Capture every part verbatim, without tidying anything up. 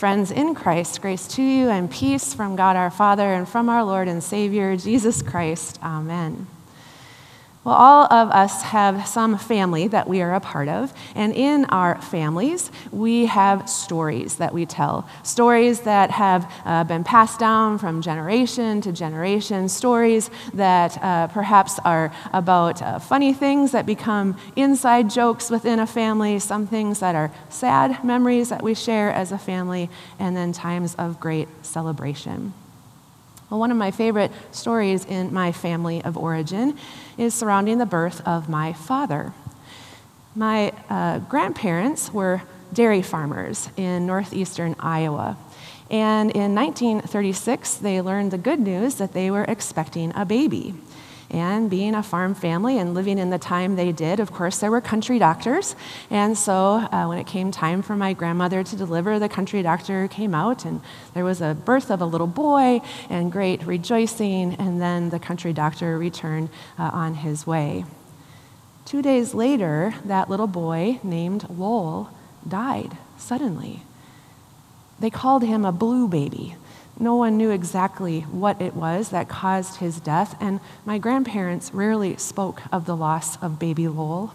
Friends in Christ, grace to you and peace from God our Father and from our Lord and Savior, Jesus Christ. Amen. Well, all of us have some family that we are a part of, and in our families, we have stories that we tell. Stories that have uh, been passed down from generation to generation, stories that uh, perhaps are about uh, funny things that become inside jokes within a family, some things that are sad memories that we share as a family, and then times of great celebration. Well, one of my favorite stories in my family of origin is surrounding the birth of my father. My uh, grandparents were dairy farmers in northeastern Iowa. And in nineteen thirty-six, they learned the good news that they were expecting a baby. And being a farm family and living in the time they did, of course, there were country doctors. And so uh, when it came time for my grandmother to deliver, the country doctor came out, and there was a birth of a little boy and great rejoicing. And then the country doctor returned uh, on his way. Two days later, that little boy named Lowell died suddenly. They called him a blue baby. No one knew exactly what it was that caused his death, and my grandparents rarely spoke of the loss of baby Lowell.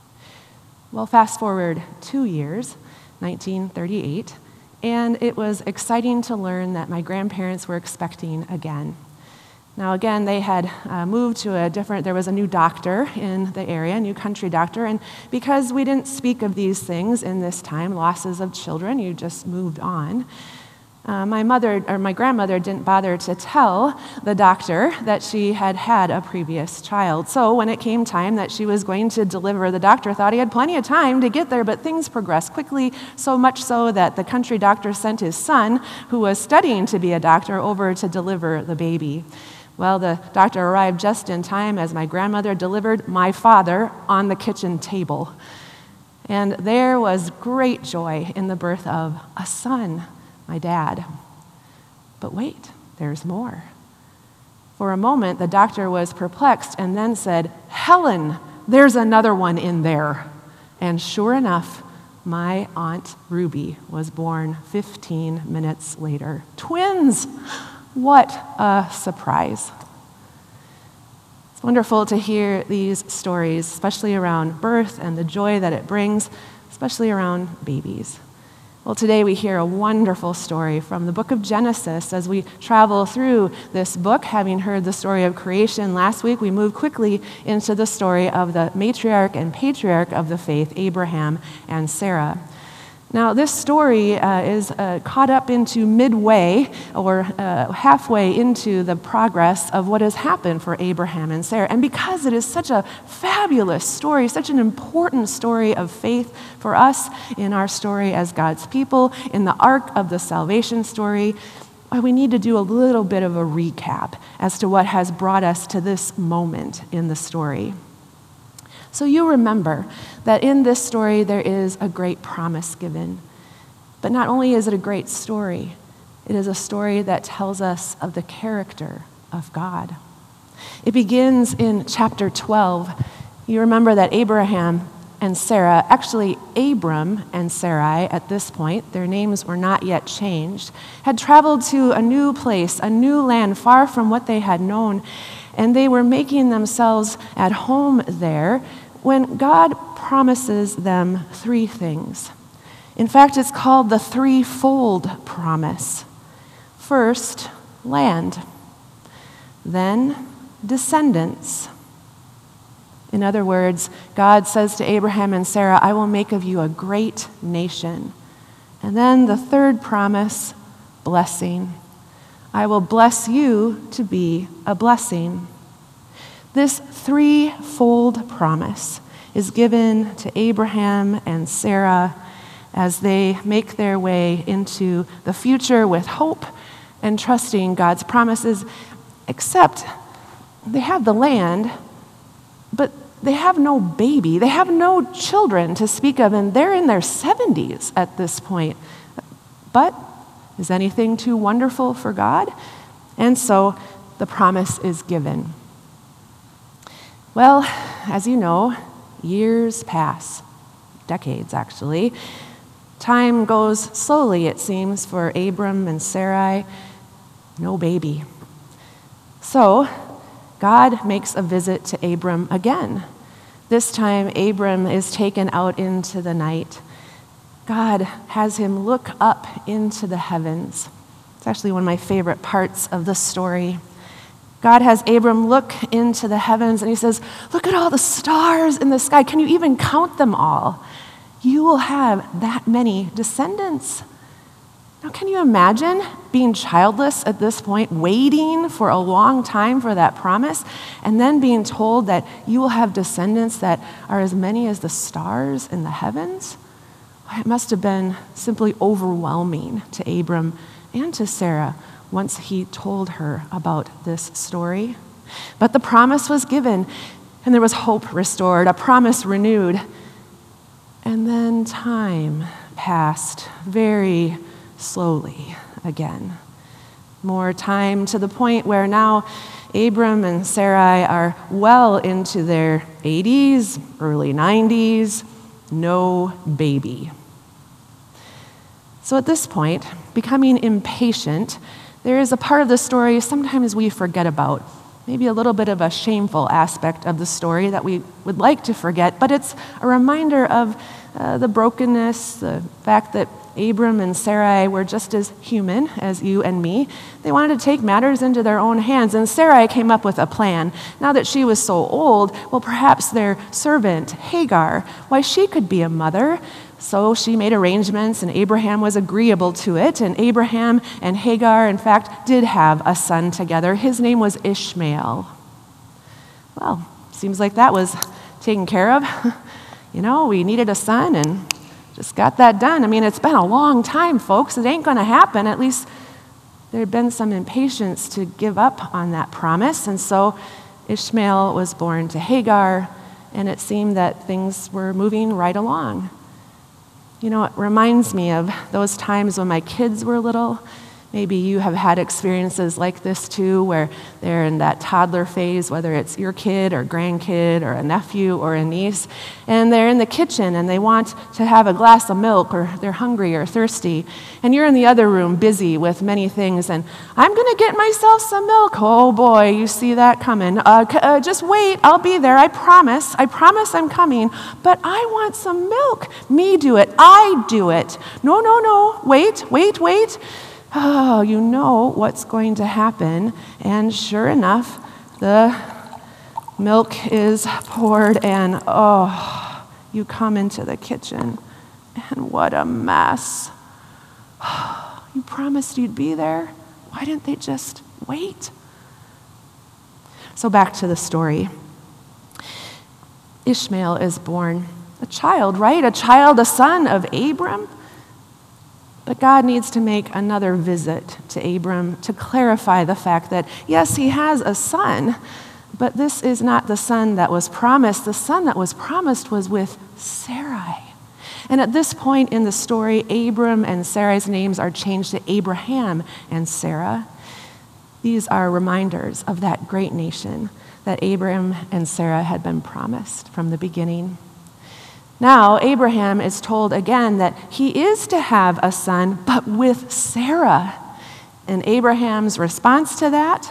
Well, fast forward two years, nineteen thirty-eight, and it was exciting to learn that my grandparents were expecting again. Now, again, they had uh, moved to a different, there was a new doctor in the area, a new country doctor, and because we didn't speak of these things in this time, losses of children, you just moved on. Uh, my mother, or my grandmother, didn't bother to tell the doctor that she had had a previous child. So when it came time that she was going to deliver, the doctor thought he had plenty of time to get there, but things progressed quickly, so much so that the country doctor sent his son, who was studying to be a doctor, over to deliver the baby. Well, the doctor arrived just in time as my grandmother delivered my father on the kitchen table. And there was great joy in the birth of a son, my dad. But wait, there's more. For a moment, the doctor was perplexed and then said, "Helen, there's another one in there." And sure enough, my Aunt Ruby was born fifteen minutes later. Twins! What a surprise. It's wonderful to hear these stories, especially around birth and the joy that it brings, especially around babies. Well, today we hear a wonderful story from the book of Genesis. As we travel through this book, having heard the story of creation last week, we move quickly into the story of the matriarch and patriarch of the faith, Abraham and Sarah. Now, this story uh, is uh, caught up into midway or uh, halfway into the progress of what has happened for Abraham and Sarah. And because it is such a fabulous story, such an important story of faith for us in our story as God's people, in the arc of the salvation story, we need to do a little bit of a recap as to what has brought us to this moment in the story. So you remember that in this story there is a great promise given. But not only is it a great story, it is a story that tells us of the character of God. It begins in chapter twelve. You remember that Abraham and Sarah, actually Abram and Sarai at this point, their names were not yet changed, had traveled to a new place, a new land far from what they had known, and they were making themselves at home there when God promises them three things. In fact, it's called the threefold promise. First, land. Then, descendants. In other words, God says to Abraham and Sarah, "I will make of you a great nation." And then the third promise, blessing. "I will bless you to be a blessing." This threefold promise is given to Abraham and Sarah as they make their way into the future with hope and trusting God's promises, except they have the land, but they have no baby. They have no children to speak of, and they're in their seventies at this point. But is anything too wonderful for God? And so the promise is given. Well, as you know, years pass, decades actually, Time goes slowly, it seems, for Abram and Sarai. No baby. So, God makes a visit to Abram again. This time, Abram is taken out into the night. God has him look up into the heavens. It's actually one of my favorite parts of the story. God has Abram look into the heavens and he says, "Look at all the stars in the sky. Can you even count them all? You will have that many descendants." Now, can you imagine being childless at this point, waiting for a long time for that promise, and then being told that you will have descendants that are as many as the stars in the heavens? It must have been simply overwhelming to Abram and to Sarah once he told her about this story. But the promise was given, and there was hope restored, a promise renewed. And then time passed very slowly again. More time to the point where now Abram and Sarai are well into their eighties, early nineties, no baby. So at this point, becoming impatient, there is a part of the story sometimes we forget about. Maybe a little bit of a shameful aspect of the story that we would like to forget, but it's a reminder of uh, the brokenness, the fact that Abram and Sarai were just as human as you and me. They wanted to take matters into their own hands, and Sarai came up with a plan. Now that she was so old, well, perhaps their servant, Hagar, why, she could be a mother. So she made arrangements, and Abraham was agreeable to it. And Abraham and Hagar, in fact, did have a son together. His name was Ishmael. Well, seems like that was taken care of. You know, we needed a son, and just got that done. I mean, it's been a long time, folks. It ain't going to happen. At least there had been some impatience to give up on that promise. And so Ishmael was born to Hagar, and it seemed that things were moving right along. You know, it reminds me of those times when my kids were little. Maybe you have had experiences like this too, where they're in that toddler phase, whether it's your kid or grandkid or a nephew or a niece, and they're in the kitchen and they want to have a glass of milk, or they're hungry or thirsty, and you're in the other room busy with many things, and "I'm going to get myself some milk." Oh boy, you see that coming. Uh, c- uh, just wait, I'll be there, I promise. I promise I'm coming, but I want some milk. Me do it, I do it. No, no, no, wait, wait, wait. Oh, you know what's going to happen. And sure enough, the milk is poured, and oh, you come into the kitchen, and what a mess. You promised you'd be there. Why didn't they just wait? So back to the story. Ishmael is born, a child, right? A child, a son of Abram. But God needs to make another visit to Abram to clarify the fact that, yes, he has a son, but this is not the son that was promised. The son that was promised was with Sarai. And at this point in the story, Abram and Sarai's names are changed to Abraham and Sarah. These are reminders of that great nation that Abram and Sarah had been promised from the beginning. Now, Abraham is told again that he is to have a son, but with Sarah. And Abraham's response to that?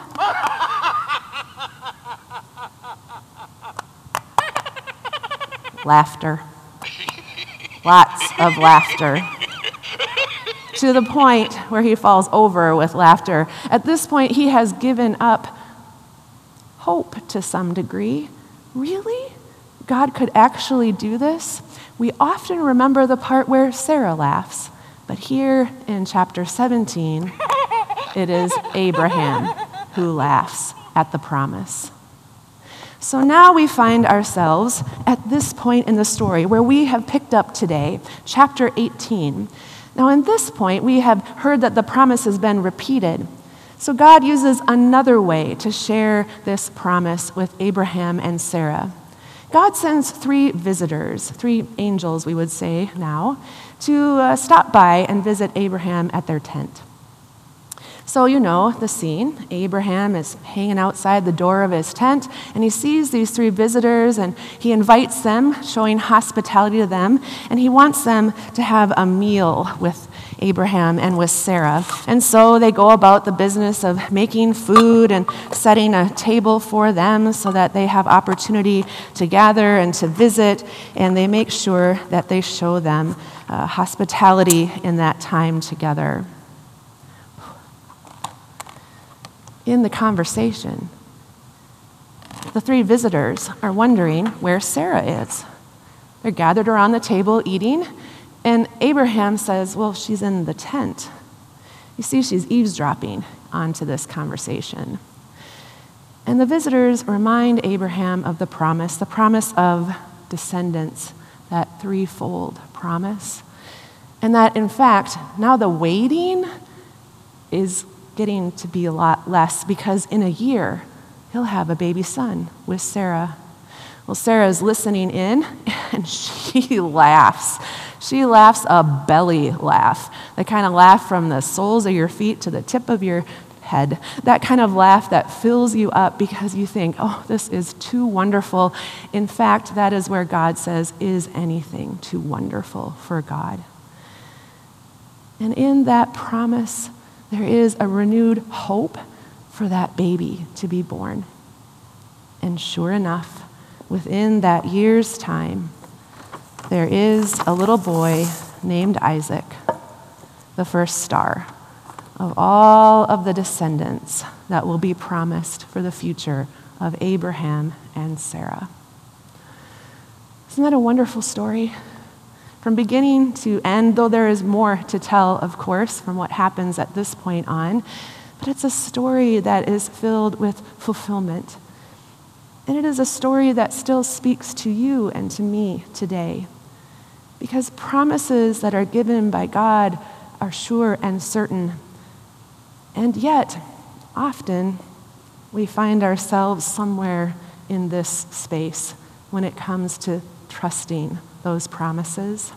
Laughter. Lots of laughter. To the point where he falls over with laughter. At this point, he has given up hope to some degree. Really? God could actually do this? We often remember the part where Sarah laughs, but here in chapter seventeen, it is Abraham who laughs at the promise. So now we find ourselves at this point in the story where we have picked up today, chapter eighteen. Now, in this point, we have heard that the promise has been repeated. So God uses another way to share this promise with Abraham and Sarah. God sends three visitors, three angels, we would say now, to uh, stop by and visit Abraham at their tent. So you know the scene. Abraham is hanging outside the door of his tent, and he sees these three visitors, and he invites them, showing hospitality to them, and he wants them to have a meal with Abraham and with Sarah. And so they go about the business of making food and setting a table for them so that they have opportunity to gather and to visit, and they make sure that they show them uh, hospitality in that time together. In the conversation, the three visitors are wondering where Sarah is. They're gathered around the table eating, and Abraham says, well, she's in the tent. You see, she's eavesdropping onto this conversation. And the visitors remind Abraham of the promise, the promise of descendants, that threefold promise. And that, in fact, now the waiting is getting to be a lot less, because in a year, he'll have a baby son with Sarah. Well, Sarah's listening in, and she laughs. She laughs a belly laugh, the kind of laugh from the soles of your feet to the tip of your head, that kind of laugh that fills you up because you think, oh, this is too wonderful. In fact, that is where God says, is anything too wonderful for God? And in that promise, there is a renewed hope for that baby to be born. And sure enough, within that year's time, there is a little boy named Isaac, the first star of all of the descendants that will be promised for the future of Abraham and Sarah. Isn't that a wonderful story? From beginning to end, though there is more to tell, of course, from what happens at this point on, but it's a story that is filled with fulfillment. And it is a story that still speaks to you and to me today, because promises that are given by God are sure and certain. And yet, often, we find ourselves somewhere in this space when it comes to trusting those promises.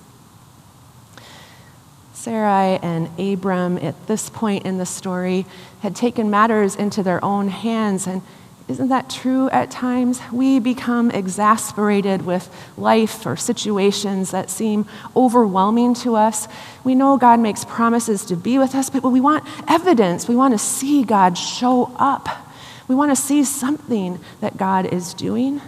Sarai and Abram, at this point in the story, had taken matters into their own hands. And isn't that true at times? We become exasperated with life or situations that seem overwhelming to us. We know God makes promises to be with us, but we want evidence. We want to see God show up. We want to see something that God is doing.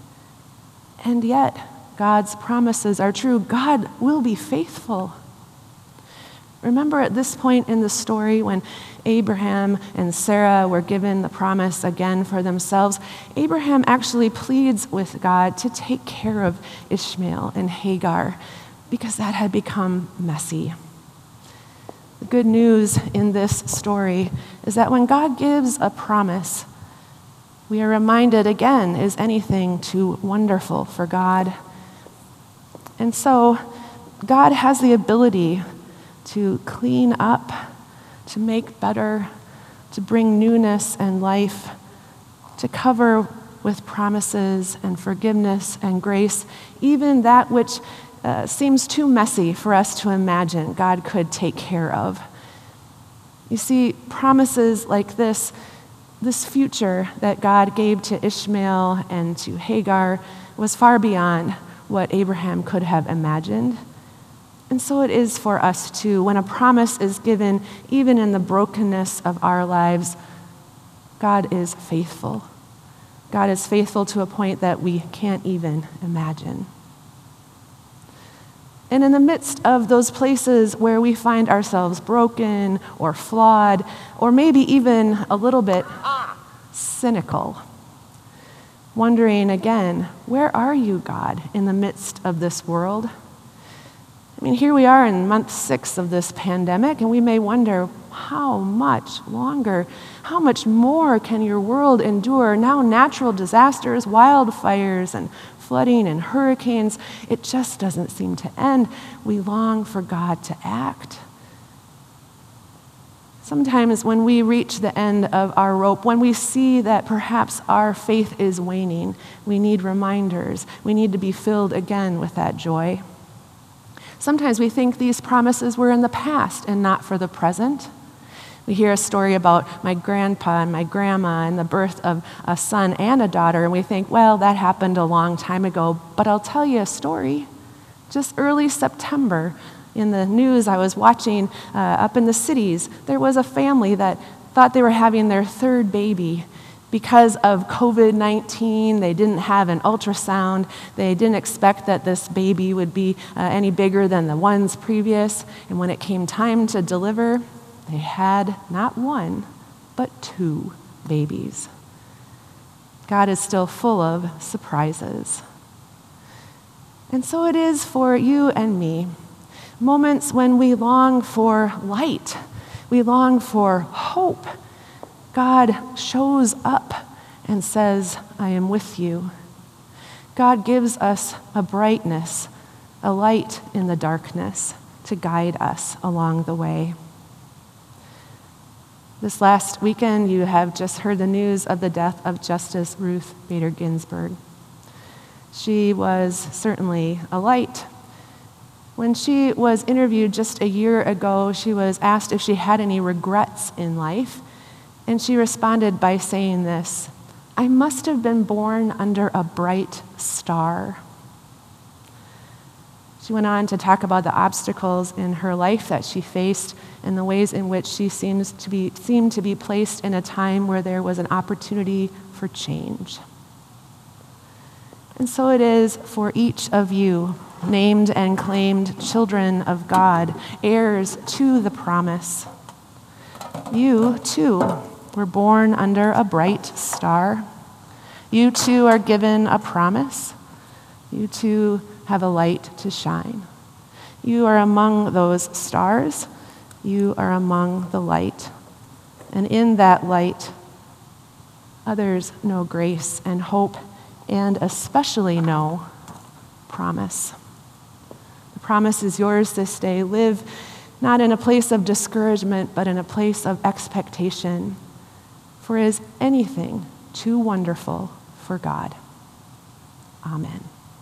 And yet, God's promises are true. God will be faithful. Remember at this point in the story when Abraham and Sarah were given the promise again for themselves, Abraham actually pleads with God to take care of Ishmael and Hagar because that had become messy. The good news in this story is that when God gives a promise, we are reminded again, is anything too wonderful for God? And so, God has the ability to clean up, to make better, to bring newness and life, to cover with promises and forgiveness and grace, even that which uh, seems too messy for us to imagine God could take care of. You see, promises like this, this future that God gave to Ishmael and to Hagar was far beyond what Abraham could have imagined. And so it is for us too. When a promise is given, even in the brokenness of our lives, God is faithful. God is faithful to a point that we can't even imagine. And in the midst of those places where we find ourselves broken or flawed, or maybe even a little bit cynical, wondering again, where are you, God, in the midst of this world? I mean, here we are in month six of this pandemic, and we may wonder, how much longer, how much more can your world endure? Now natural disasters, wildfires, and flooding and hurricanes, it just doesn't seem to end. We long for God to act. Sometimes when we reach the end of our rope, when we see that perhaps our faith is waning, we need reminders. We need to be filled again with that joy. Sometimes we think these promises were in the past and not for the present. We hear a story about my grandpa and my grandma and the birth of a son and a daughter, and we think, well, that happened a long time ago. But I'll tell you a story. Just early September, in the news I was watching uh, up in the cities, there was a family that thought they were having their third baby. Because of covid nineteen, they didn't have an ultrasound. They didn't expect that this baby would be uh, any bigger than the ones previous. And when it came time to deliver, they had not one, but two babies. God is still full of surprises. And so it is for you and me. Moments when we long for light, we long for hope. God shows up and says, I am with you. God gives us a brightness, a light in the darkness to guide us along the way. This last weekend, you have just heard the news of the death of Justice Ruth Bader Ginsburg. She was certainly a light. When she was interviewed just a year ago, she was asked if she had any regrets in life, and she responded by saying this, I must have been born under a bright star. She went on to talk about the obstacles in her life that she faced and the ways in which she seems to be, seemed to be placed in a time where there was an opportunity for change. And so it is for each of you, named and claimed children of God, heirs to the promise. You, too, were born under a bright star. You, too, are given a promise. You, too, have a light to shine. You are among those stars. You are among the light. And in that light, others know grace and hope, and especially know promise. The promise is yours this day. Live not in a place of discouragement, but in a place of expectation. For is anything too wonderful for God? Amen.